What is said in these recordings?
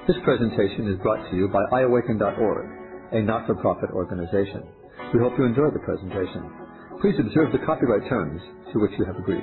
This presentation is brought to you by iAwaken.org, a not-for-profit organization. We hope you enjoy the presentation. Please observe the copyright terms to which you have agreed.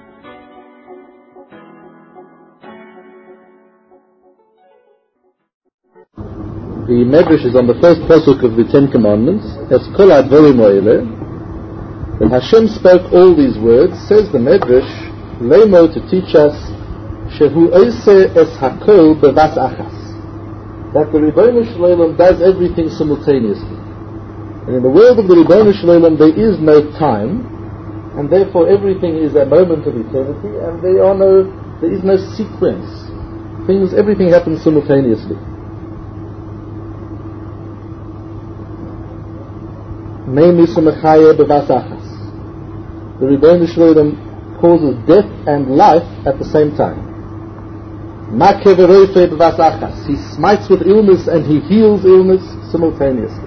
The Medrash is on the first pasuk of the Ten Commandments. Es kol advarim ha'eleh. When Hashem spoke all these words, says the Medrash, Lemo, to teach us, Shehu oiseh es hakol bevas achas, that the Ribbono Shel Olam does everything simultaneously. And in the world of the Ribbono Shel Olam there is no time, and therefore everything is a moment of eternity, and there is no sequence. Everything happens simultaneously. Namely, Sumechaye bevas achas. The Ribbono Shel Olam causes death and life at the same time. He smites with illness and he heals illness simultaneously.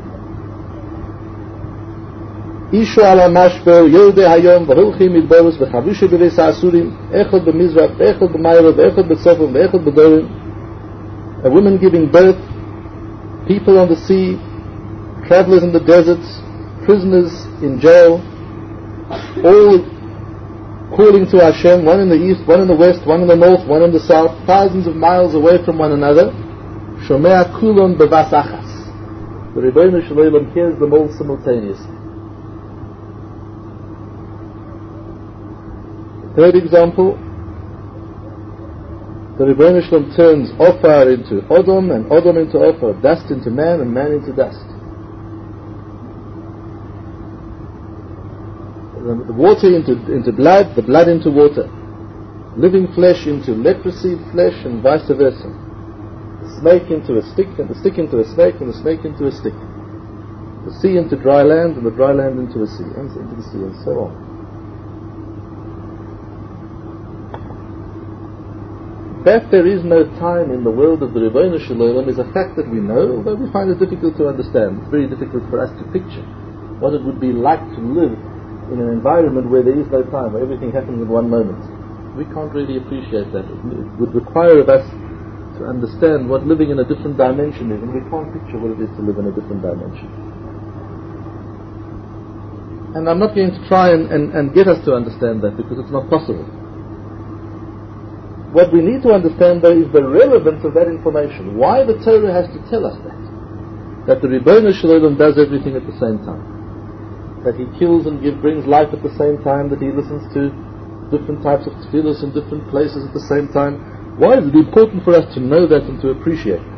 Ishu ala mashber yodeh hayom v'holchim midboros v'chavushe b'reis ha'asurim echad b'mizrach v'echad b'mayra v'echad b'tzofim v'echad b'dorim. A woman giving birth, people on the sea, travelers in the deserts, prisoners in jail, all calling to Hashem, one in the east, one in the west, one in the north, one in the south, thousands of miles away from one another. Shomea kulon bevas achas. The Ribbono Shel Olam hears them all simultaneously. Third example, the Ribbono Shel Olam turns Ophir into Odom, and Odom into Ophir, dust into man, and man into dust. The water into blood, the blood into water, living flesh into leprosy flesh, and vice versa. The snake into a stick, and the stick into a snake, and the snake into a stick. The sea into dry land, and the dry land into a sea, and into the sea, and so on. That there is no time in the world of the Ribbono Shel Olam is a fact that we know, although we find it difficult to understand. It's very difficult for us to picture what it would be like to live in an environment where there is no time, where everything happens in one moment. We can't really appreciate that. It would require of us to understand what living in a different dimension is, and we can't picture what it is to live in a different dimension. And I'm not going to try and get us to understand that, because it's not possible. What we need to understand, though, is the relevance of that information. Why the Torah has to tell us that the Ribbono Shel Olam does everything at the same time. That he kills and brings life at the same time, that he listens to different types of tefillos in different places at the same time. Why is it important for us to know that and to appreciate it?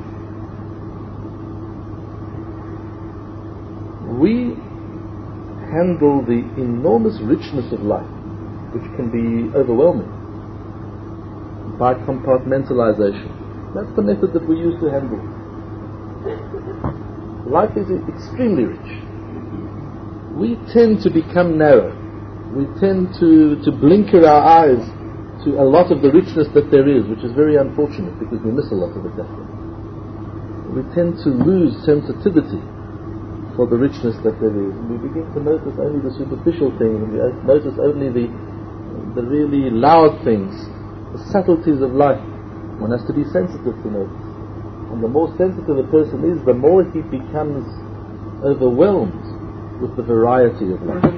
We handle the enormous richness of life, which can be overwhelming, by compartmentalization. That's the method that we use to handle it. Life is extremely rich. We tend to become narrow. We tend to blinker our eyes to a lot of the richness that there is, which is very unfortunate, because we miss a lot of it that way. We tend to lose sensitivity for the richness that there is, and we begin to notice only the superficial things, and we notice only the really loud things, the subtleties of life. One has to be sensitive to notice. And the more sensitive a person is, the more he becomes overwhelmed with the variety of life.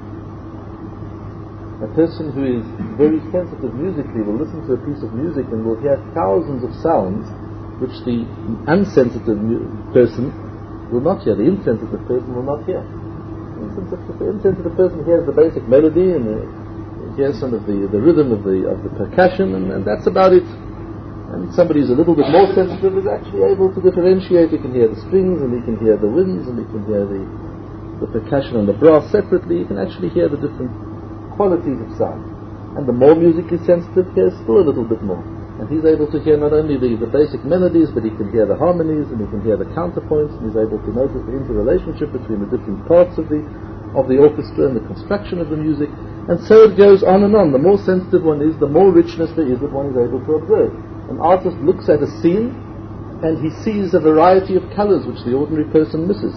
A person who is very sensitive musically will listen to a piece of music and will hear thousands of sounds which the unsensitive person will not hear, the insensitive person will not hear. The insensitive person hears the basic melody and hears some of the rhythm of the percussion, and that's about it. And somebody who's a little bit more sensitive is actually able to differentiate. He can hear the strings, and he can hear the winds, and he can hear the percussion and the brass separately. You can actually hear the different qualities of sound. And the more musically sensitive hears still a little bit more. And he's able to hear not only the basic melodies, but he can hear the harmonies, and he can hear the counterpoints, and he's able to notice the interrelationship between the different parts of the orchestra and the construction of the music. And so it goes on and on. The more sensitive one is, the more richness there is that one is able to observe. An artist looks at a scene and he sees a variety of colors which the ordinary person misses.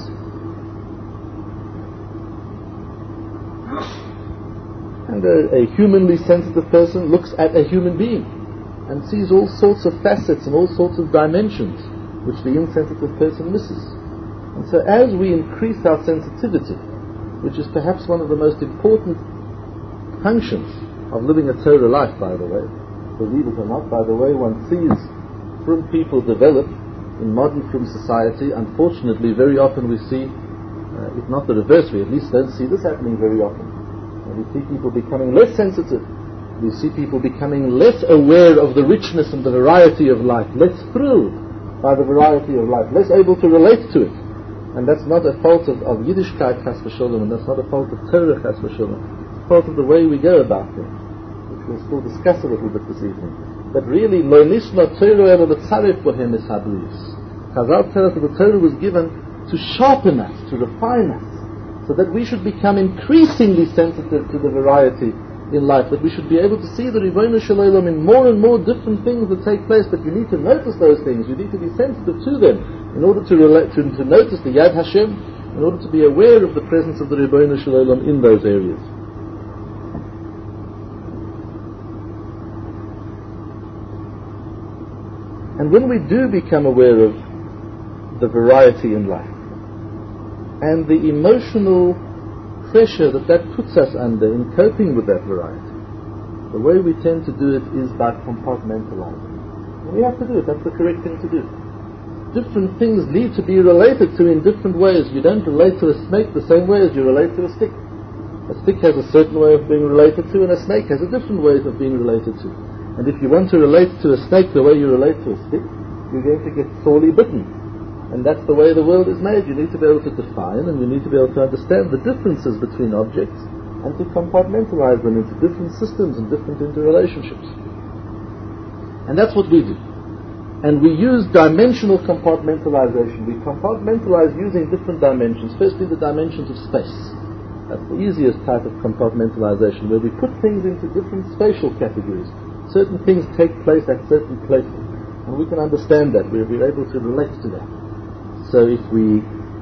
And a humanly sensitive person looks at a human being and sees all sorts of facets and all sorts of dimensions which the insensitive person misses. And so as we increase our sensitivity, which is perhaps one of the most important functions of living a Torah life, by the way, believe it or not, by the way, one sees frum people develop in modern frum society. Unfortunately, very often we see, if not the reverse, we at least don't see this happening very often. And we see people becoming less sensitive. We see people becoming less aware of the richness and the variety of life, less thrilled by the variety of life, less able to relate to it. And that's not a fault of Yiddishkeit, chas v'sholem, and that's not a fault of Torah, chas v'sholem. It's a fault of the way we go about things, which we'll still discuss a little bit this evening. But really, lo nishma Torah ela l'tzaref bohem es habrius. Chazal tell us that the Torah was given to sharpen us, to refine us, so that we should become increasingly sensitive to the variety in life, that we should be able to see the Ribono Shel Olam in more and more different things that take place. But you need to notice those things, you need to be sensitive to them in order to relate to notice the Yad Hashem, in order to be aware of the presence of the Ribono Shel Olam in those areas. And when we do become aware of the variety in life and the emotional pressure that puts us under in coping with that variety, the way we tend to do it is by compartmentalizing. And we have to do it. That's the correct thing to do. Different things need to be related to in different ways. You don't relate to a snake the same way as you relate to a stick. A stick has a certain way of being related to, and a snake has a different way of being related to. And if you want to relate to a snake the way you relate to a stick, you're going to get sorely bitten. And that's the way the world is made. You need to be able to define, and you need to be able to understand the differences between objects and to compartmentalize them into different systems and different interrelationships. And that's what we do. And we use dimensional compartmentalization. We compartmentalize using different dimensions. Firstly, the dimensions of space. That's the easiest type of compartmentalization, where we put things into different spatial categories. Certain things take place at certain places, and we can understand that. We're able to relate to that. So if we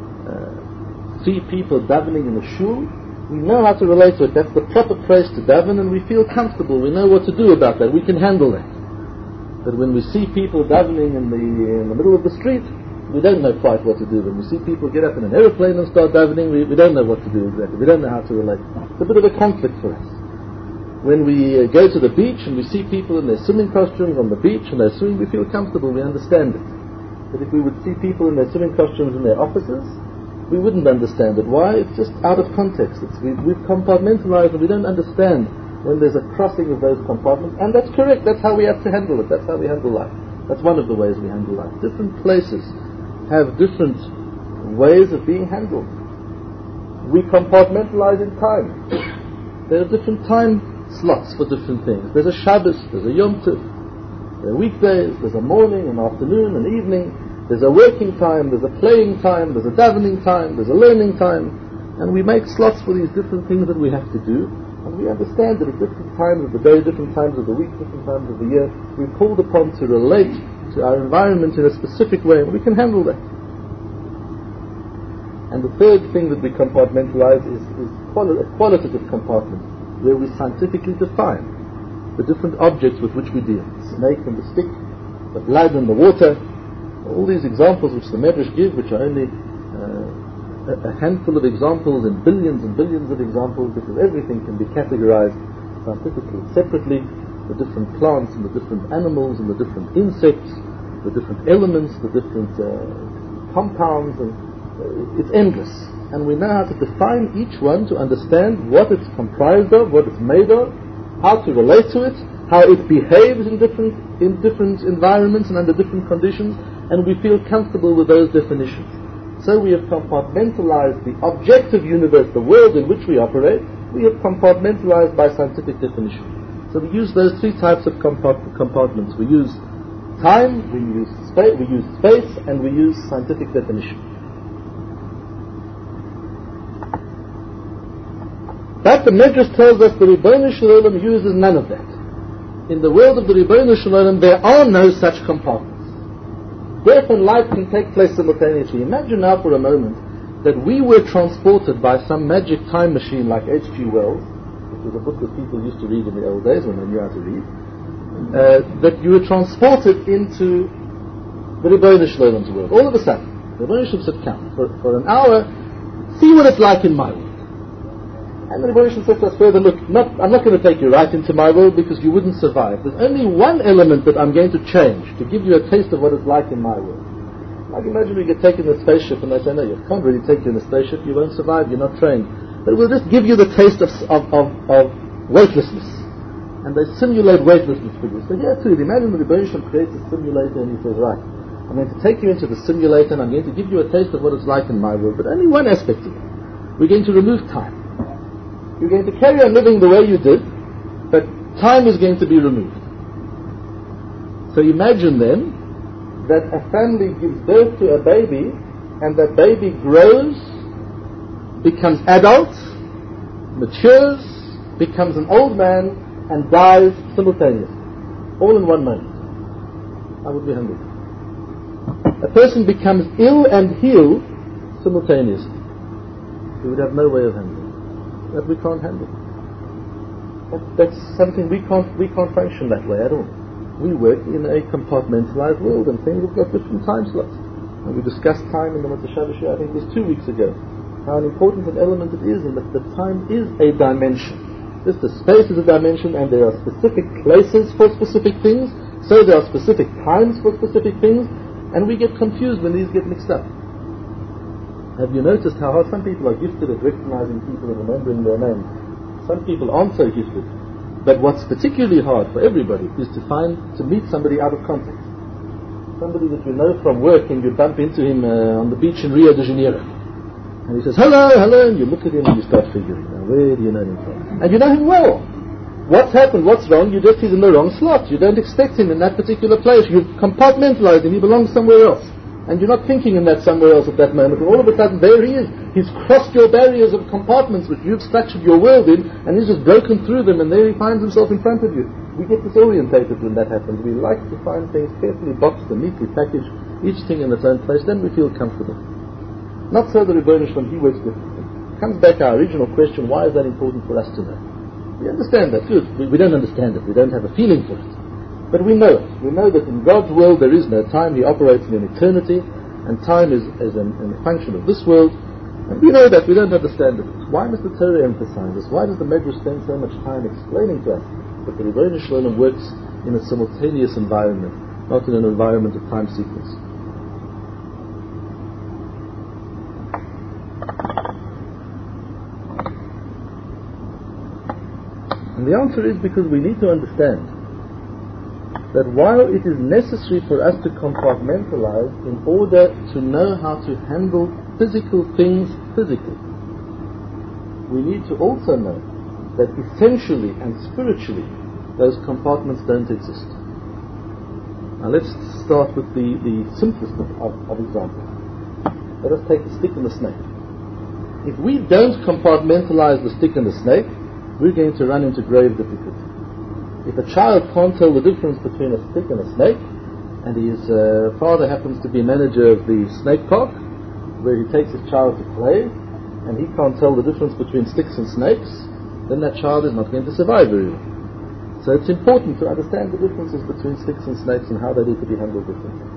see people davening in a shul, we know how to relate to it. That's the proper place to daven, and we feel comfortable. We know what to do about that. We can handle that. But when we see people davening in the middle of the street, we don't know quite what to do. When we see people get up in an aeroplane and start davening, we don't know what to do exactly. We don't know how to relate. It's a bit of a conflict for us. When we go to the beach and we see people in their swimming costumes on the beach and they're swimming, we feel comfortable. We understand it. But if we would see people in their swimming costumes in their offices, we wouldn't understand it. Why? It's just out of context. We've compartmentalized, and we don't understand when there's a crossing of those compartments. And that's correct. That's how we have to handle it. That's how we handle life. That's one of the ways we handle life. Different places have different ways of being handled. We compartmentalize in time. There are different time slots for different things. There's a Shabbos, there's a Yom Tov, there are weekdays, there's a morning, an afternoon, an evening, there's a working time, there's a playing time, there's a davening time, there's a learning time, and we make slots for these different things that we have to do, and we understand that at different times of the day, different times of the week, different times of the year, we're called upon to relate to our environment in a specific way, and we can handle that. And the third thing that we compartmentalize is a qualitative compartment, where we scientifically define the different objects with which we deal. The snake and the stick, the blood and the water, all these examples which the Medrash give, which are only a handful of examples in billions and billions of examples, because everything can be categorized scientifically separately, the different plants and the different animals and the different insects, the different elements, the different compounds, and it's endless. And we know how to define each one to understand what it's comprised of, what it's made of, how to relate to it, how it behaves in different environments and under different conditions, and we feel comfortable with those definitions. So we have compartmentalized the objective universe, the world in which we operate, we have compartmentalized by scientific definition. So we use those three types of compartments. We use time, we use space, and we use scientific definition. But the Medrash tells us the Ribono Shel Olam uses none of that. In the world of the Ribono Shel Olam, there are no such compartments. Death and life can take place simultaneously. Imagine now for a moment that we were transported by some magic time machine like H.G. Wells, which was a book that people used to read in the old days when they knew how to read. that you were transported into the Rebbeinu Shloim's world. All of a sudden, the Rebbeinu Shalom said, come, for an hour, see what it's like in my world. And the Rebbeinu Shalom said to us further, look, I'm not going to take you right into my world because you wouldn't survive. There's only one element that I'm going to change to give you a taste of what it's like in my world. Like imagine we get taken in a spaceship and they say, no, you can't really take you in a spaceship, you won't survive, you're not trained. But we'll just give you the taste of weightlessness. And they simulate weightlessness for you. So here too, imagine the Rebbeinu Shalom creates a simulator and he says, right, I'm going to take you into the simulator and I'm going to give you a taste of what it's like in my world. But only one aspect of it. We're going to remove time. You're going to carry on living the way you did, but time is going to be removed. So imagine then that a family gives birth to a baby and that baby grows, becomes adult, matures, becomes an old man and dies simultaneously. All in one moment. How would we handle it? A person becomes ill and healed simultaneously. We would have no way of handling it. That we can't handle. That's something we can't function that way at all. We work in a compartmentalized world and things have got different time slots. And we discussed time in the Motzei Shabbos, I think it was 2 weeks ago, how an important an element it is, and that the time is a dimension. Just the space is a dimension and there are specific places for specific things, so there are specific times for specific things, and we get confused when these get mixed up. Have you noticed how hard some people are gifted at recognizing people and remembering their names? Some people aren't so gifted. But what's particularly hard for everybody is to meet somebody out of context. Somebody that you know from work and you bump into him on the beach in Rio de Janeiro. And he says, hello, and you look at him and you start figuring, now where do you know him from? And you know him well. What's happened, what's wrong? He's in the wrong slot. You don't expect him in that particular place. You've compartmentalized him, he belongs somewhere else. And you're not thinking in that somewhere else at that moment. And all of a sudden, there he is. He's crossed your barriers of compartments which you've structured your world in, and he's just broken through them, and there he finds himself in front of you. We get disorientated when that happens. We like to find things carefully boxed and neatly packaged, each thing in its own place, then we feel comfortable. Not so the Rebbeinu Shalom, he works differently. Comes back our original question, why is that important for us to know? We understand that, good. We don't understand it. We don't have a feeling for it. But we know it. We know that in God's world there is no time. He operates in an eternity, and time is a function of this world. And we know that. We don't understand it. Why must the Torah emphasize this? Why does the Medrash spend so much time explaining to us that the Rebbeinu Shalom works in a simultaneous environment, not in an environment of time sequence? And the answer is because we need to understand that while it is necessary for us to compartmentalize in order to know how to handle physical things physically, we need to also know that essentially and spiritually those compartments don't exist. Now let's start with the simplest of examples. Let us take the stick and the snake. If we don't compartmentalize the stick and the snake, we're going to run into grave difficulty. If a child can't tell the difference between a stick and a snake, and his father happens to be manager of the snake park, where he takes his child to play, and he can't tell the difference between sticks and snakes, then that child is not going to survive very well. So it's important to understand the differences between sticks and snakes and how they need to be handled differently.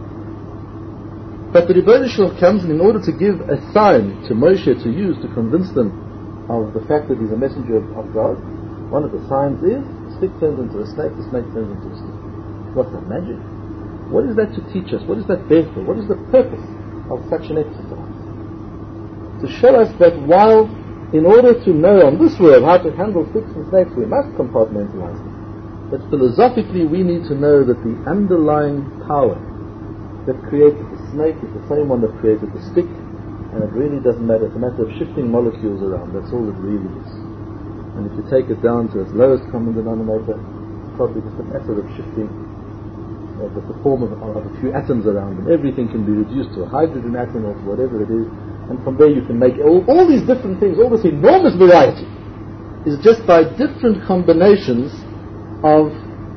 But the Rebbeinu Shalom comes, and in order to give a sign to Moshe to use to convince them of the fact that he's a messenger of God, one of the signs is stick turns into a snake, the snake turns into a stick. What's that magic? What is that to teach us? What is that there for? What is the purpose of such an exercise? To show us that while in order to know on this world how to handle sticks and snakes, we must compartmentalize them. But philosophically we need to know that the underlying power that created the snake is the same one that created the stick, and it really doesn't matter. It's a matter of shifting molecules around. That's all it really is. And if you take it down to its lowest common denominator, it's probably just a matter of shifting the form of a few atoms around, and everything can be reduced to a hydrogen atom or whatever it is, and from there you can make all these different things. All this enormous variety is just by different combinations of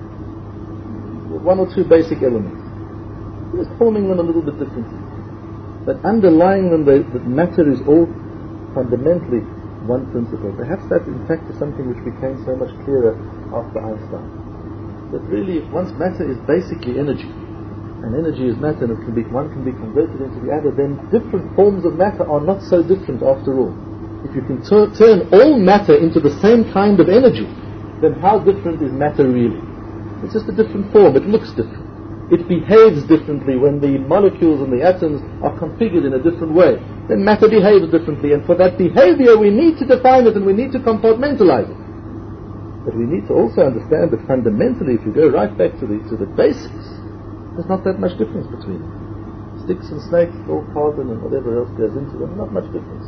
one or two basic elements, just forming them a little bit differently. But underlying them, the matter is all fundamentally one principle. Perhaps that in fact is something which became so much clearer after Einstein. that really, once matter is basically energy, and energy is matter, and one can be converted into the other, then different forms of matter are not so different after all. If you can turn all matter into the same kind of energy, then how different is matter really? It's just a different form. It looks different. It behaves differently when the molecules and the atoms are configured in a different way. Then matter behaves differently, and for that behavior we need to define it and we need to compartmentalize it. But we need to also understand that fundamentally, if you go right back to the basics, there's not that much difference between them. Sticks and snakes, all carbon and whatever else goes into them, not much difference.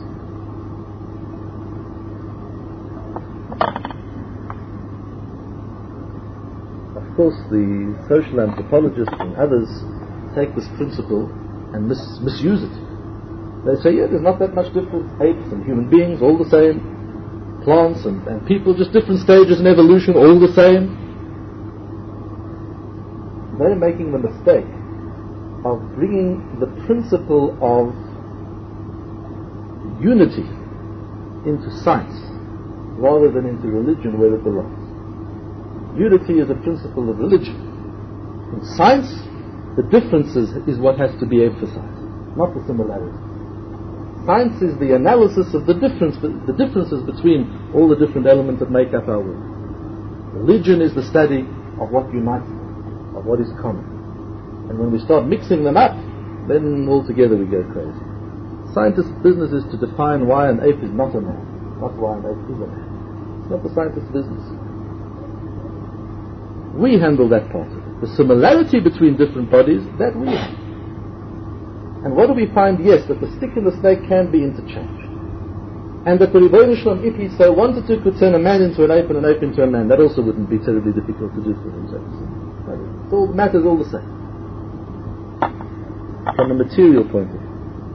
Of course, the social anthropologists and others take this principle and misuse it. They say, yeah, there's not that much difference. Apes and human beings, all the same. Plants and people, just different stages in evolution, all the same. They're making the mistake of bringing the principle of unity into science rather than into religion where it belongs. Unity is a principle of religion. In science, the differences is what has to be emphasized, not the similarity. Science is the analysis of the differences between all the different elements that make up our world. Religion is the study of what unites them, of what is common. And when we start mixing them up, then altogether we go crazy. Scientists' business is to define why an ape is not a man, not why an ape is a man. It's not the scientist's business. We handle that part of it. The similarity between different bodies, that we have. And what do we find? Yes, that the stick and the snake can be interchanged. And that the Rebbeinu Shalom, if he so wanted to, could turn a man into an ape and an ape into a man. That also wouldn't be terribly difficult to do for himself. It all matters all the same. From a material point of view.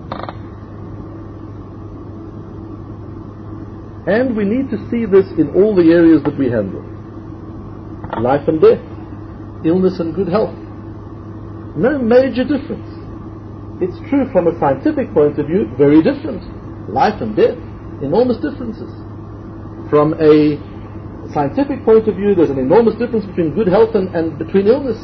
And we need to see this in all the areas that we handle. Life and death. Illness and good health. No major difference. It's true from a scientific point of view, very different. Life and death, enormous differences. From a scientific point of view, there's an enormous difference between good health and between illness.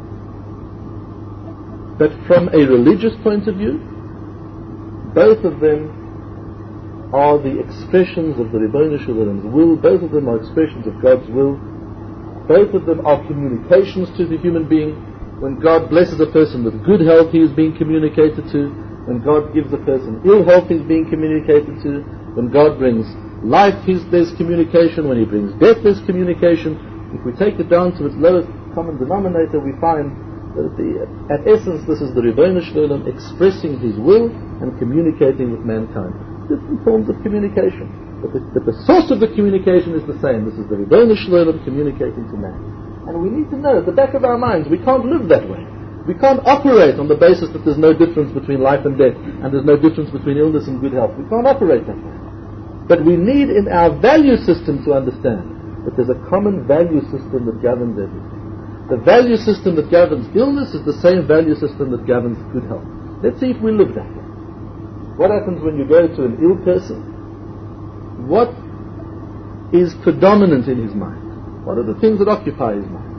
But from a religious point of view, both of them are the expressions of the Rebbeinu Shalom's will, both of them are expressions of God's will, both of them are communications to the human being. When God blesses a person with good health, he is being communicated to. When God gives a person ill health, he is being communicated to. When God brings life, there's communication. When he brings death, there's communication. If we take it down to its lowest common denominator, we find that at essence this is the Rebbeinu Shalom expressing his will and communicating with mankind. Different forms of communication. But the source of the communication is the same. This is the Rebbeinu Shalom communicating to man. And we need to know at the back of our minds, we can't live that way. We can't operate on the basis that there's no difference between life and death, and there's no difference between illness and good health. We can't operate that way. But we need in our value system to understand that there's a common value system that governs everything. The value system that governs illness is the same value system that governs good health. Let's see if we live that way. What happens when you go to an ill person? What is predominant in his mind? What are the things that occupy his mind?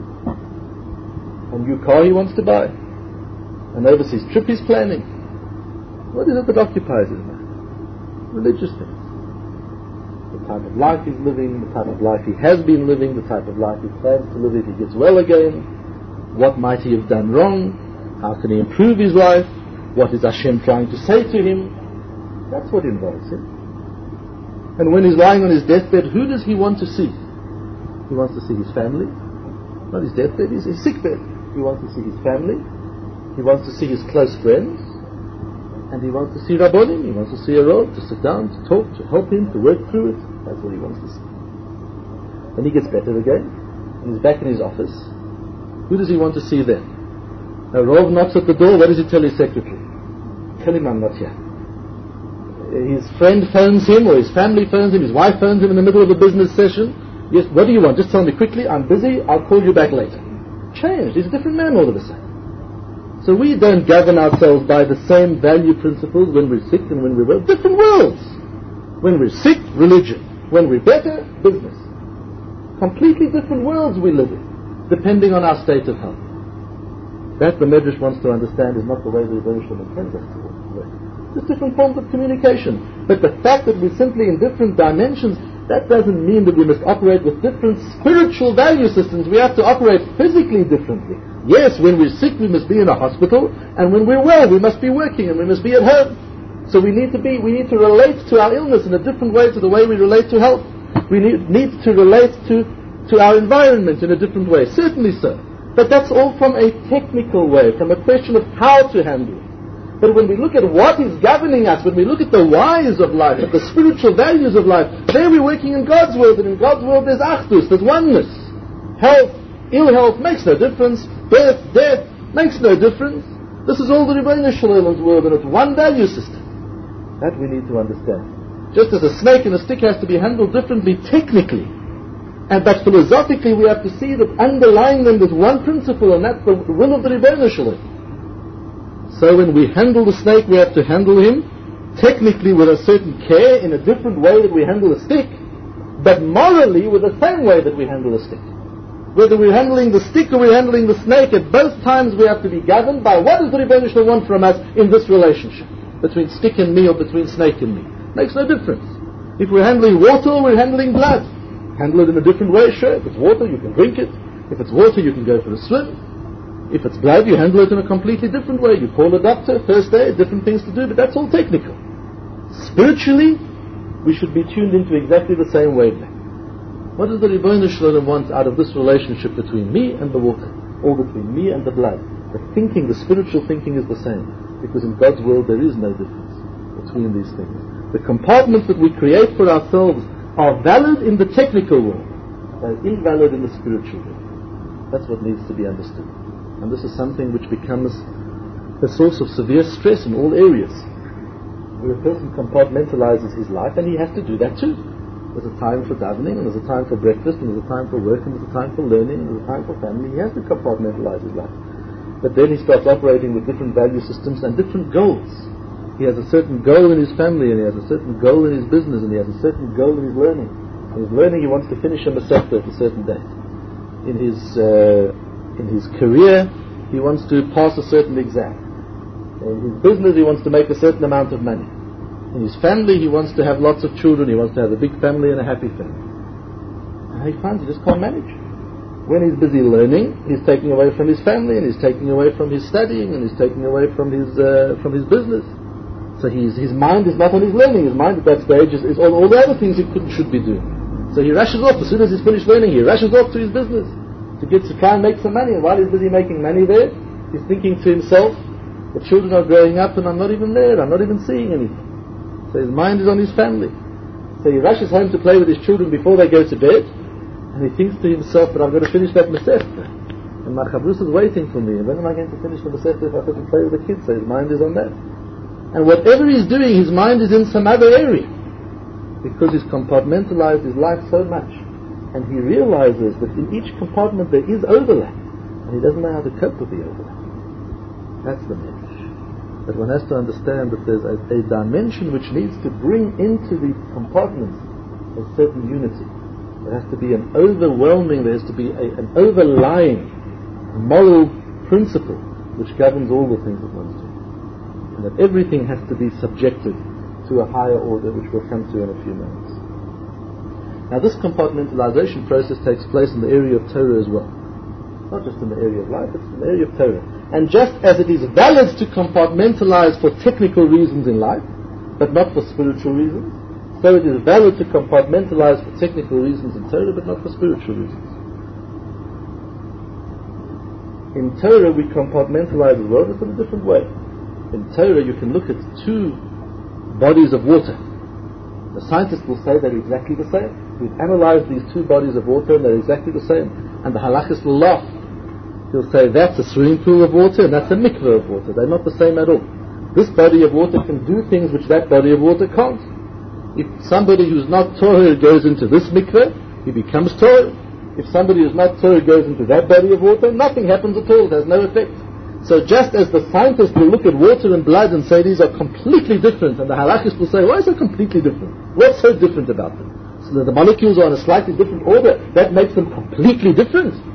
A new car he wants to buy. An overseas trip he's planning. What is it that occupies his mind? Religious things. The type of life he's living, the type of life he has been living, the type of life he plans to live if he gets well again. What might he have done wrong? How can he improve his life? What is Hashem trying to say to him? That's what involves him. And when he's lying on his deathbed, who does he want to see? He wants to see his family. Not his deathbed, his sickbed. He wants to see his family. He wants to see his close friends. And he wants to see Rabbonim. He wants to see a Rav, to sit down, to talk, to help him, to work through it. That's what he wants to see. When he gets better again, and he's back in his office, who does he want to see then? A Rav knocks at the door. What does he tell his secretary? Tell him I'm not here. His friend phones him, or his family phones him, his wife phones him in the middle of a business session. Yes, what do you want? Just tell me quickly, I'm busy, I'll call you back later. Changed. He's a different man all of a sudden. So we don't govern ourselves by the same value principles when we're sick and when we're well. Different worlds. When we're sick, religion. When we're better, business. Completely different worlds we live in. depending on our state of health. That the Medrash wants to understand is not the way the Rebbeinu Shalom intends us to work. Just different forms of communication. But the fact that we're simply in different dimensions, that doesn't mean that we must operate with different spiritual value systems. We have to operate physically differently. Yes, when we're sick, we must be in a hospital, and when we're well, we must be working, and we must be at home. So we need to relate to our illness in a different way to the way we relate to health. We need to relate to our environment in a different way. Certainly so. But that's all from a technical way, from a question of how to handle it. But when we look at what is governing us, when we look at the whys of life, at the spiritual values of life, there we're working in God's world, and in God's world there's achdus, there's oneness. Health, ill health makes no difference. Birth, death makes no difference. This is all the Rebbeinu Shalom's world, and it's one value system. That we need to understand. Just as a snake and a stick has to be handled differently technically, but philosophically we have to see that underlying them there's one principle, and that's the will of the Rebbeinu Shalom. So when we handle the snake, we have to handle him technically with a certain care, in a different way that we handle a stick, but morally with the same way that we handle a stick. Whether we're handling the stick or we're handling the snake, at both times we have to be governed by what does the Rebbeinu Shalom want from us in this relationship, between stick and me or between snake and me. Makes no difference. If we're handling water or we're handling blood, handle it in a different way, sure. If it's water, you can drink it. If it's water, you can go for a swim. If it's blood, you handle it in a completely different way. You call a doctor, first aid, different things to do, but that's all technical. Spiritually, we should be tuned into exactly the same wavelength. What does the Rebbeinu Shalom want out of this relationship between me and the water, or between me and the blood? The thinking, the spiritual thinking is the same, because in God's world there is no difference between these things. The compartments that we create for ourselves are valid in the technical world, they're invalid in the spiritual world. That's what needs to be understood. And this is something which becomes a source of severe stress in all areas, where a person compartmentalizes his life, and he has to do that too. There's a time for davening, and there's a time for breakfast, and there's a time for work, and there's a time for learning, and there's a time for family. He has to compartmentalize his life. But then he starts operating with different value systems and different goals. He has a certain goal in his family, and he has a certain goal in his business, and he has a certain goal in his learning. In his learning, he wants to finish a Masechta at a certain date. In his career, he wants to pass a certain exam. In his business, he wants to make a certain amount of money. In his family, he wants to have lots of children. He wants to have a big family and a happy family. And he finds he just can't manage. When he's busy learning, he's taking away from his family, and he's taking away from his studying, and he's taking away from his business. So his mind is not on his learning. His mind at that stage is on all the other things he should be doing. So he rushes off. As soon as he's finished learning, he rushes off to his business to try and make some money. And while he's busy making money there, he's thinking to himself, the children are growing up and I'm not even there. I'm not even seeing anything. So his mind is on his family. So he rushes home to play with his children before they go to bed. And he thinks to himself, but I've got to finish that Masechta. And my Chavrus is waiting for me. And when am I going to finish the Masechta if I couldn't play with the kids? So his mind is on that. And whatever he's doing, his mind is in some other area, because he's compartmentalized his life so much. And he realizes that in each compartment there is overlap, and he doesn't know how to cope with the overlap. That's the message. But one has to understand that there's a dimension which needs to bring into the compartments a certain unity. There has to be an overwhelming, there has to be an overlying moral principle which governs all the things that one's doing. And that everything has to be subjected to a higher order, which we'll come to in a few moments. Now this compartmentalization process takes place in the area of Torah as well. Not just in the area of life, it's in the area of Torah. And just as it is valid to compartmentalize for technical reasons in life, but not for spiritual reasons, so it is valid to compartmentalize for technical reasons in Torah, but not for spiritual reasons. In Torah we compartmentalize as well, just in a different way. In Torah, you can look at two bodies of water. The scientists will say they're exactly the same. We've analyzed these two bodies of water and they're exactly the same. And the halachist will laugh. He'll say that's a swimming pool of water and that's a mikveh of water. They're not the same at all. This body of water can do things which that body of water can't. If somebody who's not Torah goes into this mikveh, he becomes Torah. If somebody who's not Torah goes into that body of water, nothing happens at all. It has no effect. So just as the scientist will look at water and blood and say these are completely different, and the halachist will say, why is it completely different? What's so different about them? So that the molecules are in a slightly different order, that makes them completely different.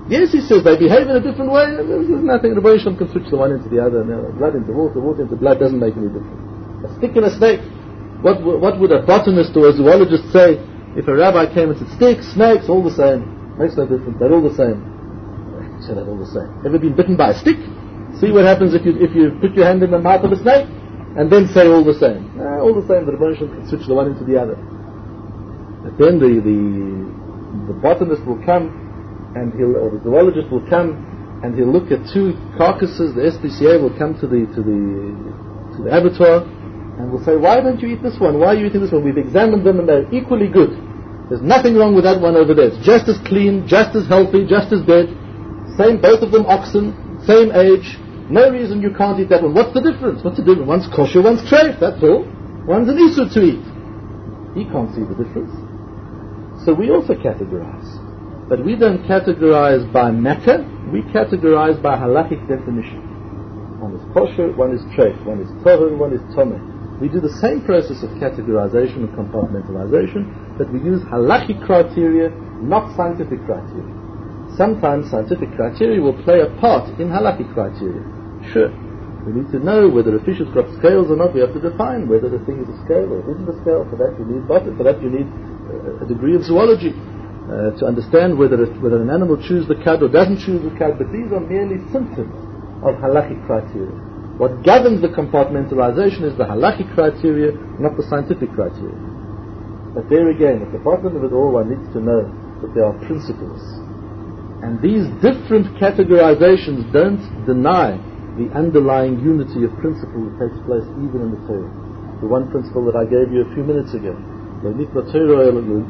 Yes, he says, they behave in a different way. There's nothing. The Rebbeinu Shalom can switch the one into the other. Blood into water, water into blood doesn't make any difference. A stick and a snake. What would a botanist or a zoologist say if a rabbi came and said, sticks, snakes, all the same. Makes no difference. They're all the same. So they're all the same. Ever been bitten by a stick? See what happens if you put your hand in the mouth of a snake and then say all the same. All the same. The Rebbeinu Shalom can switch the one into the other. But then the botanist will come, and or the zoologist will come and he'll look at two carcasses. The SPCA will come to the abattoir and will say, why don't you eat this one? Why are you eating this one? We've examined them and they're equally good. There's nothing wrong with that one over there. It's just as clean, just as healthy, just as dead. Same, both of them oxen, same age. No reason you can't eat that one. What's the difference? What's the difference? One's kosher, one's treif, that's all. One's an isur to eat. He can't see the difference. So we also categorize. But we don't categorize by matter, we categorize by halachic definition. One is kosher, one is treif, one is tohar, one is tomeh. We do the same process of categorization and compartmentalization, but we use halachic criteria, not scientific criteria. Sometimes scientific criteria will play a part in halachic criteria. Sure, we need to know whether a fish has got scales or not. We have to define whether the thing is a scale or isn't a scale. For that you need botany, for that you need a degree of zoology. To understand whether an animal chews the cud or doesn't chew the cud, but these are merely symptoms of halachic criteria. What governs the compartmentalization is the halachic criteria, not the scientific criteria. But there again, at the bottom of it all, one needs to know that there are principles. And these different categorizations don't deny the underlying unity of principle that takes place even in the Torah. The one principle that I gave you a few minutes ago. The Torah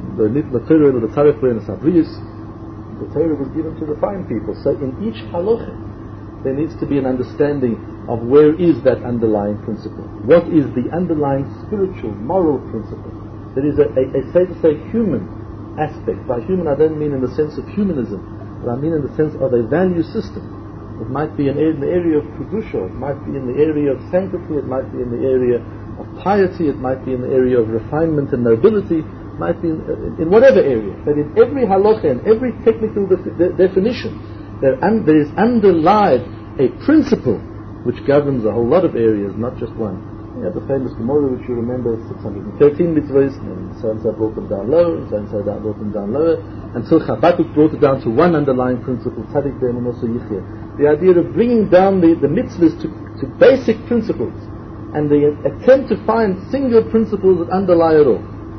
was given to refine people. So in each halacha, there needs to be an understanding of where is that underlying principle. What is the underlying spiritual, moral principle? There is a say to say human aspect. By human I don't mean in the sense of humanism, but I mean in the sense of a value system. It might be in the area of kedusha, it might be in the area of sanctity, it might be in the area of piety, it might be in the area of refinement and nobility, it might be in whatever area. But in every halacha and every technical definition, there is underlied a principle which governs a whole lot of areas, not just one. You have the famous Gemara which you remember, 613 mitzvahs, and so-and-so brought them down low, and so-and-so brought them down lower, until Habakkuk brought it down to one underlying principle, Tzadik Be'emunaso Yichya. The idea of bringing down the mitzvahs to basic principles, and the attempt to find single principles that underlie it all.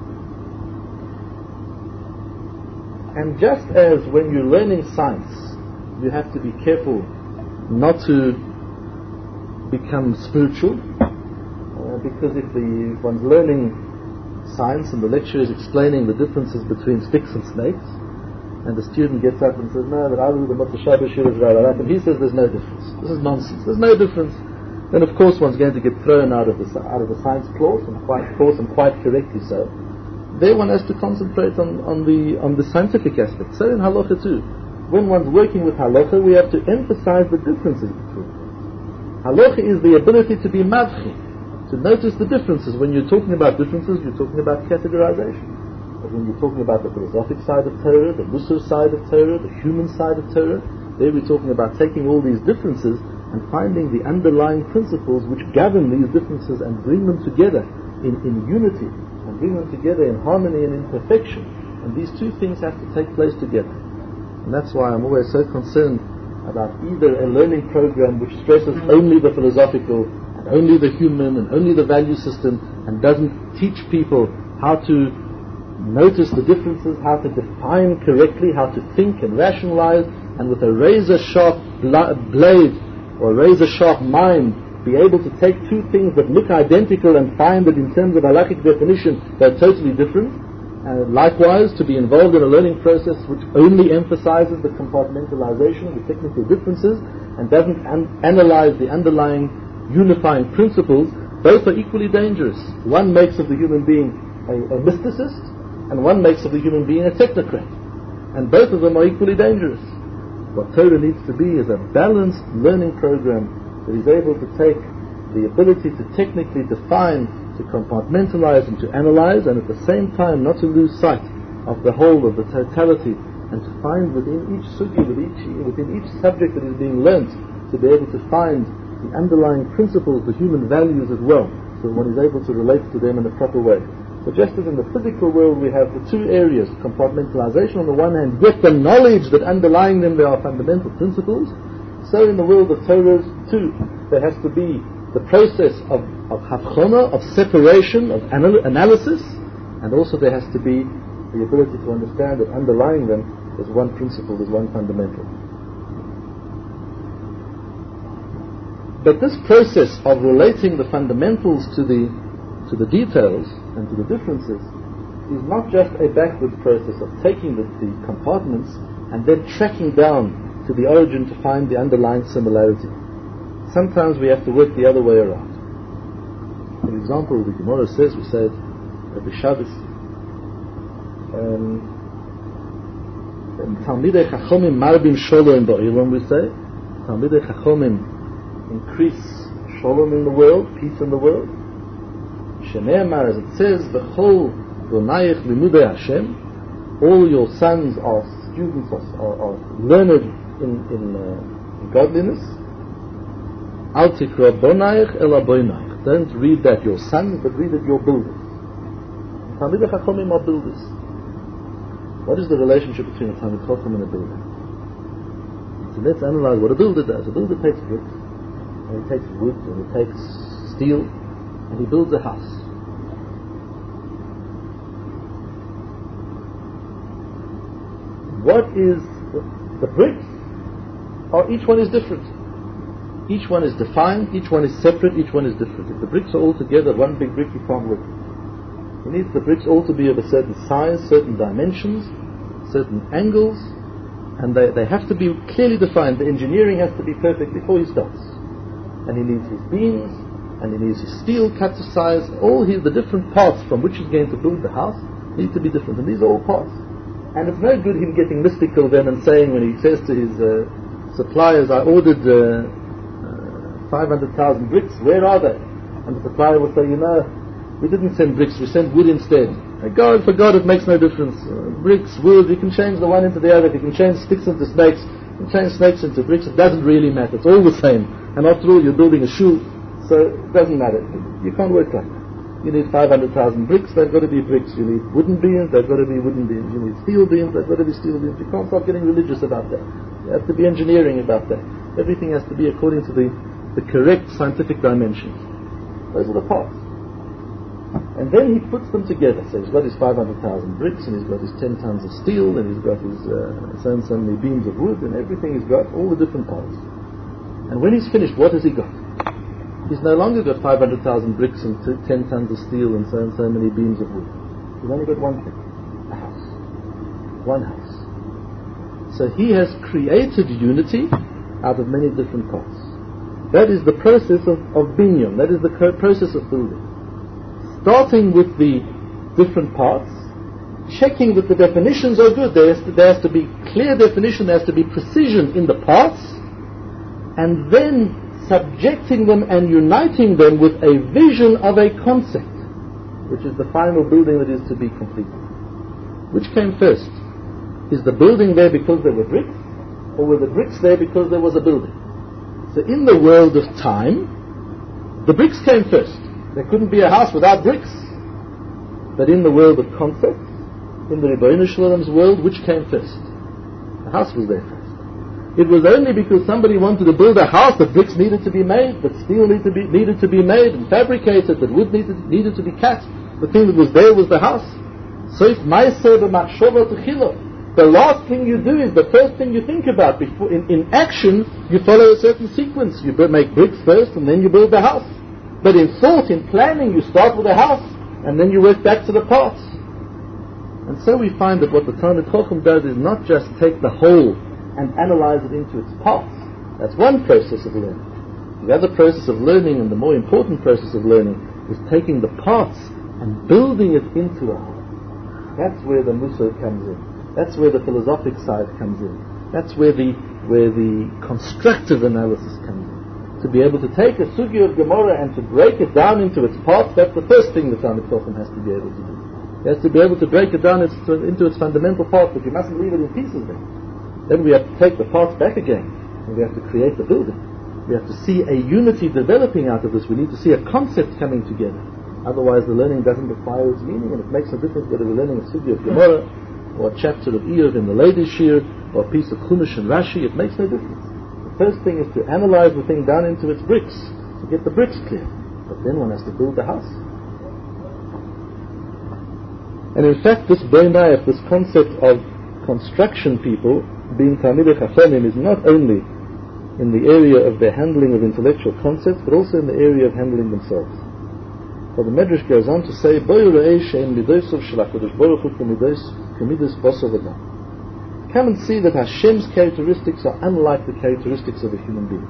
And just as when you're learning science, you have to be careful not to become spiritual, because if one's learning science and the lecturer is explaining the differences between sticks and snakes, and the student gets up and says, no, but I believe the Motzei Shabbos Shir is right, and he says there's no difference. This is nonsense. There's no difference. Then of course one's going to get thrown out of the science course, and quite correctly so. There one has to concentrate on the scientific aspect. So in halacha too, when one's working with halacha, we have to emphasize the differences between them. Halacha is the ability to be mavchi, to notice the differences. When you're talking about differences, you're talking about categorization. But when you're talking about the philosophic side of Torah, the Musar side of Torah, the human side of Torah, there we're talking about taking all these differences and finding the underlying principles which govern these differences and bring them together in unity, and bring them together in harmony and in perfection. And these two things have to take place together. And that's why I'm always so concerned about either a learning program which stresses only the philosophical, and only the human, and only the value system, and doesn't teach people how to notice the differences, how to define correctly, how to think and rationalize, and with a razor-sharp blade or a razor-sharp mind be able to take two things that look identical and find that in terms of halachic definition they're totally different. Likewise, to be involved in a learning process which only emphasizes the compartmentalization, the technical differences, and doesn't analyze the underlying unifying principles, both are equally dangerous. One makes of the human being a mysticist, and one makes of the human being a technocrat. And both of them are equally dangerous. What Torah needs to be is a balanced learning program that is able to take the ability to technically define, to compartmentalize and to analyze, and at the same time not to lose sight of the whole, of the totality and to find within each sugya, within each subject that is being learnt, to be able to find the underlying principles, the human values as well, so one is able to relate to them in a proper way. But just as in the physical world we have the two areas, compartmentalization on the one hand, yet the knowledge that underlying them there are fundamental principles, so in the world of Torah too, there has to be the process of havchona, of separation, of analysis, and also there has to be the ability to understand that underlying them is one principle, is one fundamental. But this process of relating the fundamentals to the details and to the differences is not just a backward process of taking the compartments and then tracking down to the origin to find the underlying similarity. Sometimes we have to work the other way around. For example, the Gemara says, we say Rabbi Shabbos, Talmidei Chachomim Marbim Sholom Ba'olam, we say, Talmidei Chachomim increase Sholom in the world, peace in the world. Shene'emar, as it says, B'chol Donayich Limudei Hashem, all your sons are students, are learned in godliness. Al tikra Bonayich Ela Boinayich. Don't read that your sons, but read that your builders. Talmidei Chachomim are builders. What is the relationship between a Talmid Chacham and a builder? So let's analyze what a builder does. A builder takes bricks, and he takes wood, and he takes steel, and he builds a house. What is the bricks? Each one is different. Each one is defined, each one is separate, each one is different. If the bricks are all together, one big brick, you can't work. He needs the bricks all to be of a certain size, certain dimensions, certain angles, and they have to be clearly defined. The engineering has to be perfect before he starts. And he needs his beams, and he needs his steel cut to size. All the different parts from which he's going to build the house need to be different, and these are all parts. And it's no good him getting mystical then and saying, when he says to his suppliers, I ordered 500,000 bricks, where are they? And the supplier will say, we didn't send bricks, we sent wood instead. For God, it makes no difference. Bricks, wood, you can change the one into the other. You can change sticks into snakes. You can change snakes into bricks. It doesn't really matter. It's all the same. And after all, you're building a shoe, so it doesn't matter. You can't work like that. You need 500,000 bricks, they've got to be bricks. You need wooden beams, they've got to be wooden beams. You need steel beams, they've got to be steel beams. You can't start getting religious about that. You have to be engineering about that. Everything has to be according to the correct scientific dimensions. Those are the parts. And then he puts them together. So he's got his 500,000 bricks, and he's got his 10 tons of steel, and he's got his so many beams of wood, and everything he's got, all the different parts. And when he's finished, what has he got? He's no longer got 500,000 bricks and 10 tons of steel and so many beams of wood. He's only got one thing, a house. One house. So he has created unity out of many different parts. That is the process of binyan. That is the process of building. Starting with the different parts, checking that the definitions are good. There has to be clear definition, there has to be precision in the parts, and then subjecting them and uniting them with a vision of a concept, which is the final building that is to be completed. Which came first? Is the building there because there were bricks, or were the bricks there because there was a building? So in the world of time, the bricks came first. There couldn't be a house without bricks. But in the world of concepts, in the Rebbeinu Shalom's world, which came first? The house was there first. It was only because somebody wanted to build a house that bricks needed to be made, that steel needed to be made and fabricated, that wood needed to be cut. The thing that was there was the house. So if Ma'aseh b'machshava t'chila, the last thing you do is the first thing you think about. Before, in action, you follow a certain sequence. You make bricks first, and then you build the house. But in thought, in planning, you start with a house, and then you work back to the parts. And so we find that what the Talmid Chacham does is not just take the whole and analyze it into its parts. That's one process of learning. The other process of learning, and the more important process of learning, is taking the parts and building it into a whole. That's where the Musar comes in. That's where the philosophic side comes in. That's where the constructive analysis comes in. To be able to take a sugya of Gemara and to break it down into its parts, that's the first thing the Talmid Chacham has to be able to do. He has to be able to break it down into its fundamental parts, but you mustn't leave it in pieces then. Then we have to take the parts back again, and we have to create the building. We have to see a unity developing out of this. We need to see a concept coming together. Otherwise the learning doesn't acquire its meaning, and it makes no difference whether we're learning a sugya of Gemara, or a chapter of Eov in the Ladies' Shir, or a piece of Chumash and Rashi. It makes no difference. The first thing is to analyze the thing down into its bricks, to get the bricks clear. But then one has to build the house. And in fact, this Beinayach, this concept of construction people being Talmidei Chachamim, is not only in the area of their handling of intellectual concepts, but also in the area of handling themselves. For the Medrash goes on to say, come and see that Hashem's characteristics are unlike the characteristics of a human being.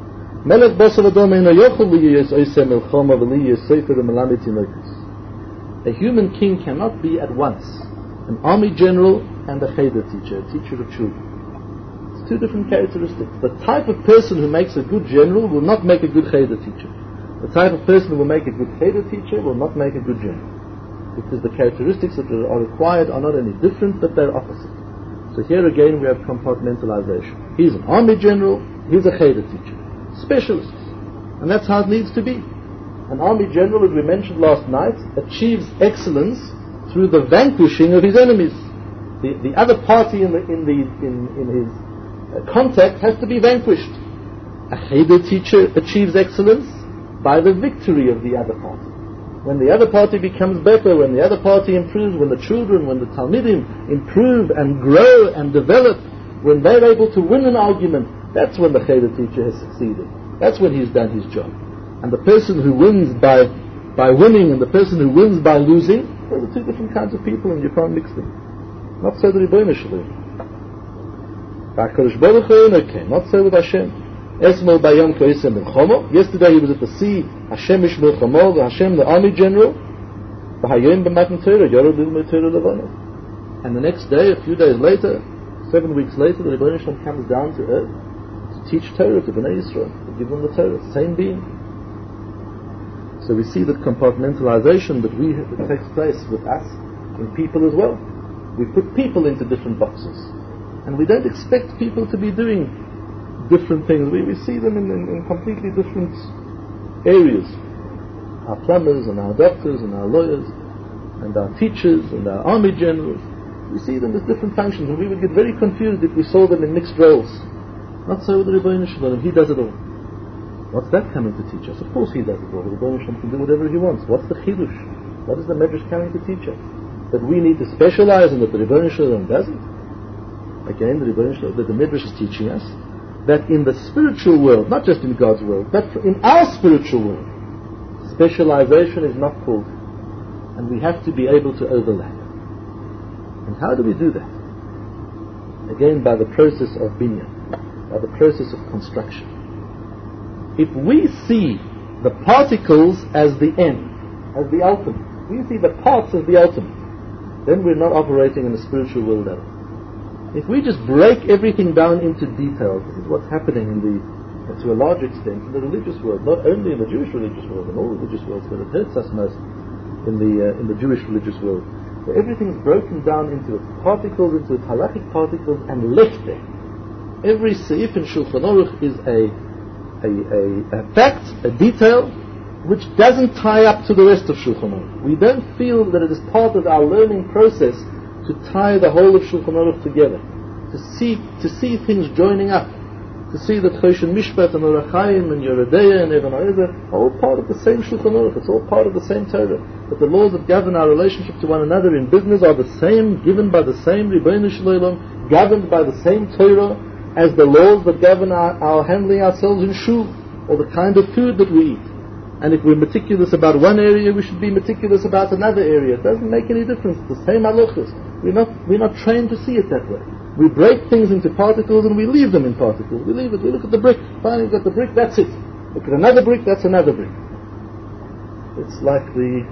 A human king cannot be at once an army general and a cheder teacher, a teacher of children. It's two different characteristics. The type of person who makes a good general will not make a good cheder teacher. The type of person who will make a good cheder teacher will not make a good general. Because the characteristics that are required are not only different, but they're opposite. So here again we have compartmentalization. He's an army general, he's a cheder teacher. Specialists. And that's how it needs to be. An army general, as we mentioned last night, achieves excellence through the vanquishing of his enemies. The other party in his contact has to be vanquished. A cheder teacher achieves excellence by the victory of the other party. When the other party becomes better, when the other party improves, when the children, when the Talmidim improve and grow and develop, when they're able to win an argument, that's when the cheder teacher has succeeded. That's when he's done his job. And the person who wins by winning and the person who wins by losing, those are two different kinds of people, and you can't mix them. Not so the Rebbeinu Shalom. Okay, not so with Hashem. Yesterday he was at the sea, Hashem ish milchamo, Hashem the army general, and the next day, a few days later, 7 weeks later, the Rebbeinu Shalom comes down to earth to teach Torah to Bnei Yisrael, to give them the Torah, same being. So we see that compartmentalization that takes place with us in people as well. We put people into different boxes, and we don't expect people to be doing different things. We see them in completely different areas. Our plumbers and our doctors and our lawyers and our teachers and our army generals, we see them as different functions, and we would get very confused if we saw them in mixed roles. Not so with the Rebbeinu Shalom. He does it all. What's that coming to teach us? Of course he does it all. The Rebbeinu Shalom can do whatever he wants. What's the chidush? What is the Medrash coming to teach us? That we need to specialize and that the Rebbeinu Shalom doesn't? Again, the Rebbeinu Shalom, that the Medrash is teaching us that in the spiritual world, not just in God's world, but in our spiritual world, specialization is not called, and we have to be able to overlap. And how do we do that? Again, by the process of binyan, by the process of construction. If we see the particles as the end, as the ultimate, we see the parts as the ultimate, then we're not operating in the spiritual world at all. If we just break everything down into details, this is what's happening to a large extent in the religious world, not only in the Jewish religious world, in all religious worlds, but it hurts us most in the Jewish religious world. Where everything is broken down into its particles, into its halachic particles, and left there. Every seif in Shulchan Aruch is a fact, a detail, which doesn't tie up to the rest of Shulchan Aruch. We don't feel that it is part of our learning process to tie the whole of Shulchan Aruch together, to see things joining up, to see that Choshen Mishpat and Orach Chaim and Yeridea and Even HaEzer are all part of the same Shulchan Aruch. It's all part of the same Torah. That the laws that govern our relationship to one another in business are the same, given by the same Rebbeinu Shalom, governed by the same Torah as the laws that govern our handling ourselves in shul, or the kind of food that we eat. And if we're meticulous about one area, we should be meticulous about another area. It doesn't make any difference. The same halachas. We're not trained to see it that way. We break things into particles and we leave them in particles. We leave it. We look at the brick. Finally, we've got the brick. That's it. Look at another brick. That's another brick. It's like the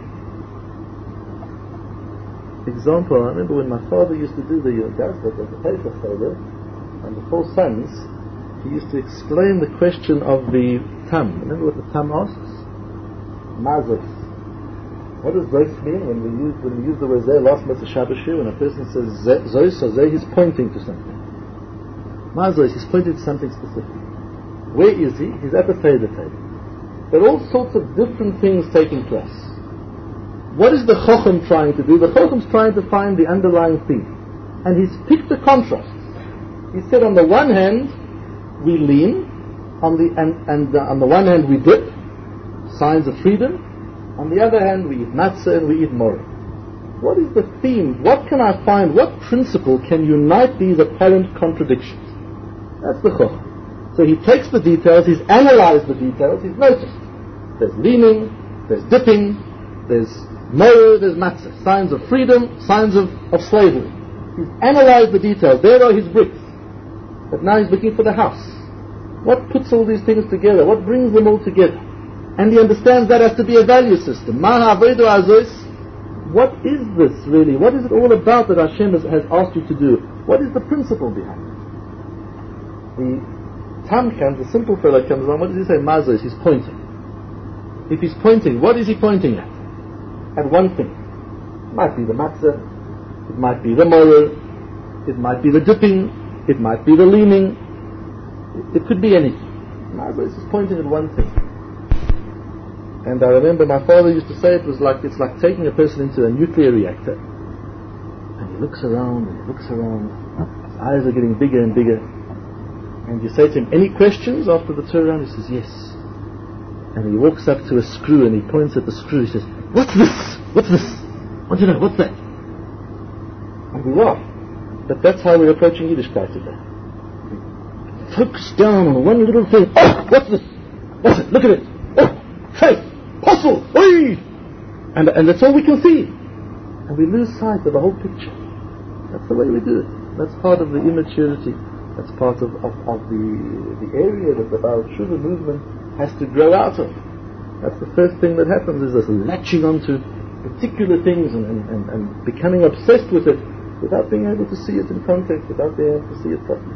example. I remember when my father used to do the Gazdat of the paper folder, and the 4 sons, he used to explain the question of the tam. Remember what the tam asks? Mazos. What does Zois mean when we use the word Zeh last Mitzvah Shabbos Shir, when a person says Zois or Zeh, he's pointing to something. Ma Zois, he's pointing to something specific. Where is he? He's at the Seder table. There are all sorts of different things taking place. What is the Chochem trying to do? The Chochem's trying to find the underlying theme. And he's picked a contrast. He said on the one hand, we lean, on the one hand we dip, signs of freedom. On the other hand, we eat matzah and we eat moreh. What is the theme? What can I find? What principle can unite these apparent contradictions? That's the Chochem. So he takes the details, he's analyzed the details, he's noticed. There's leaning, there's dipping, there's moreh, there's matzah. Signs of freedom, signs of slavery. He's analyzed the details. There are his bricks. But now he's looking for the house. What puts all these things together? What brings them all together? And he understands that has to be a value system. What is this really? What is it all about that Hashem has asked you to do? What is the principle behind it? The Tamkan, the simple fellow, comes on. What does he say? Mazois, he's pointing. If he's pointing, what is he pointing at? At one thing. It might be the matzah, it might be the moreh, it might be the dipping, it might be the leaning, it could be anything. Mazois is pointing at one thing. And I remember my father used to say it's like taking a person into a nuclear reactor. And he looks around and he looks around. His eyes are getting bigger and bigger. And you say to him, any questions after the tour around? He says, yes. And he walks up to a screw and he points at the screw. He says, what's this? What's this? I want to know, what's that? And we laugh. But that's how we're approaching Yiddishkeit today. We focus down on one little thing. Oh, what's this? What's it? Look at it. Oh, faith. Puzzle! Oi! And that's all we can see. And we lose sight of the whole picture. That's the way we do it. That's part of the immaturity. That's part of the area that the Baal Tshuva movement has to grow out of. That's the first thing that happens, is this latching onto particular things and becoming obsessed with it without being able to see it in context, without being able to see it properly.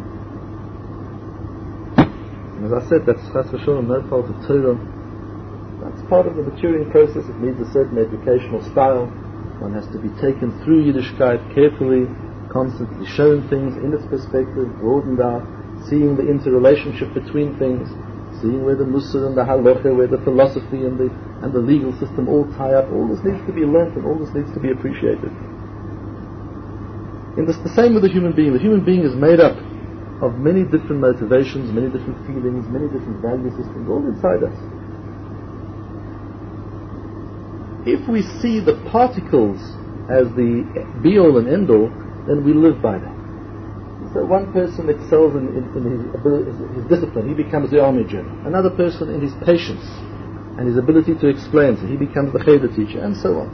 And as I said, that's Chas v'Sholom, no fault of Torah. That's part of the maturing process. It needs a certain educational style. One has to be taken through Yiddishkeit carefully, constantly shown things in its perspective, broadened out, seeing the interrelationship between things, seeing where the Musar and the Halacha, where the philosophy and the legal system all tie up. All this needs to be learnt and all this needs to be appreciated. The same with the human being. The human being is made up of many different motivations, many different feelings, many different value systems, all inside us. If we see the particles as the be-all and end-all, then we live by that. So one person excels in his discipline, he becomes the army general. Another person in his patience and his ability to explain, so he becomes the cheder teacher, and so on.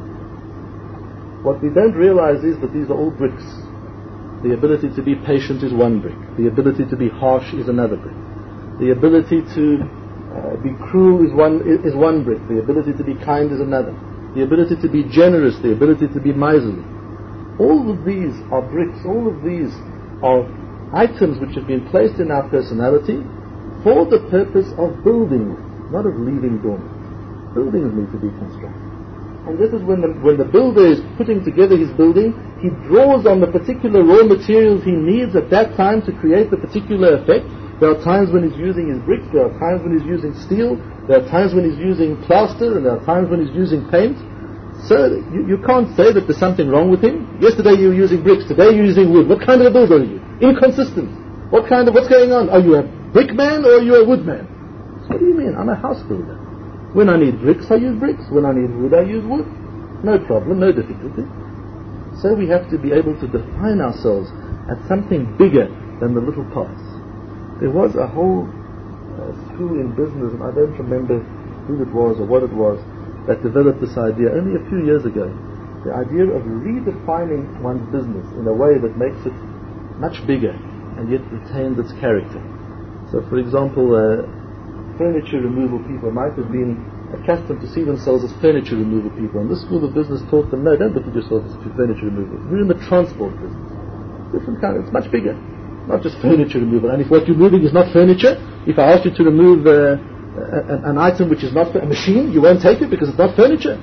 What we don't realize is that these are all bricks. The ability to be patient is one brick. The ability to be harsh is another brick. The ability to be cruel is one brick. The ability to be kind is another. The ability to be generous, the ability to be miserly. All of these are bricks. All of these are items which have been placed in our personality for the purpose of building, not of leaving dormant. Buildings need to be constructed. And this is when the builder is putting together his building, he draws on the particular raw materials he needs at that time to create the particular effect. There are times when he's using his bricks, there are times when he's using steel, there are times when he's using plaster, and there are times when he's using paint. So you can't say that there's something wrong with him. Yesterday you were using bricks, today you're using wood. What kind of a builder are you? Inconsistent. What's going on? Are you a brick man or are you a wood man? So what do you mean? I'm a house builder. When I need bricks, I use bricks. When I need wood, I use wood. No problem, no difficulty. So we have to be able to define ourselves as something bigger than the little parts. There was a whole school in business, and I don't remember who it was or what it was, that developed this idea only a few years ago. The idea of redefining one's business in a way that makes it much bigger and yet retains its character. So, for example, furniture removal people might have been accustomed to see themselves as furniture removal people, and this school of business taught them, no, don't look at yourself as furniture removal. We're in the transport business. Different kind, it's much bigger. Not just furniture removal. And if what you're moving is not furniture, if I ask you to remove an item which is not a machine, you won't take it because it's not furniture.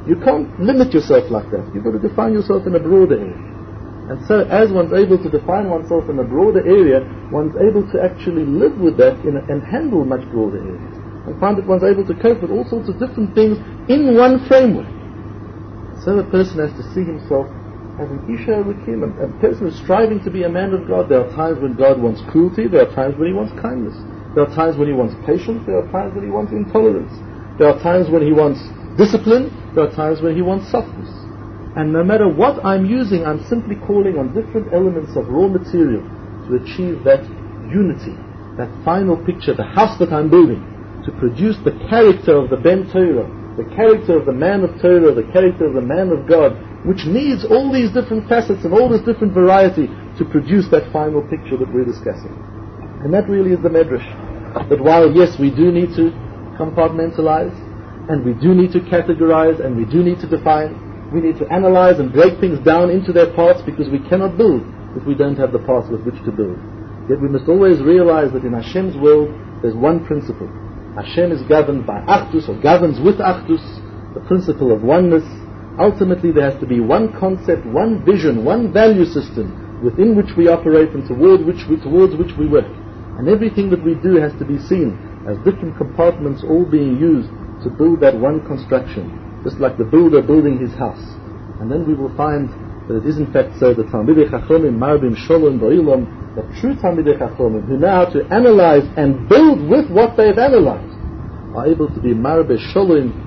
You can't limit yourself like that. You've got to define yourself in a broader area. And so as one's able to define oneself in a broader area, one's able to actually live with that and handle much broader areas. And find that one's able to cope with all sorts of different things in one framework. So a person has to see himself as an Isha Elokim, a person who's striving to be a man of God. There are times when God wants cruelty, there are times when He wants kindness. There are times when He wants patience, there are times when He wants intolerance. There are times when He wants discipline, there are times when He wants softness. And no matter what I'm using, I'm simply calling on different elements of raw material to achieve that unity, that final picture, the house that I'm building, to produce the character of the Ben Torah, the character of the man of Torah, the character of the man of God, which needs all these different facets and all this different variety to produce that final picture that we're discussing. And that really is the Medrash. That while, yes, we do need to compartmentalize, and we do need to categorize, and we do need to define, we need to analyze and break things down into their parts, because we cannot build if we don't have the parts with which to build. Yet we must always realize that in Hashem's world there's one principle. Hashem is governed by Achdus, or governs with Achdus, the principle of oneness. Ultimately there has to be one concept, one vision, one value system within which we operate and towards which we work. And everything that we do has to be seen as different compartments all being used to build that one construction. Just like the builder building his house. And then we will find that it is in fact so that Talmidei Chachomim Marbim Sholom Ba'ilam, that true Talmidei Chachomim who know how to analyze and build with what they've analyzed, are able to be Marbe Sholom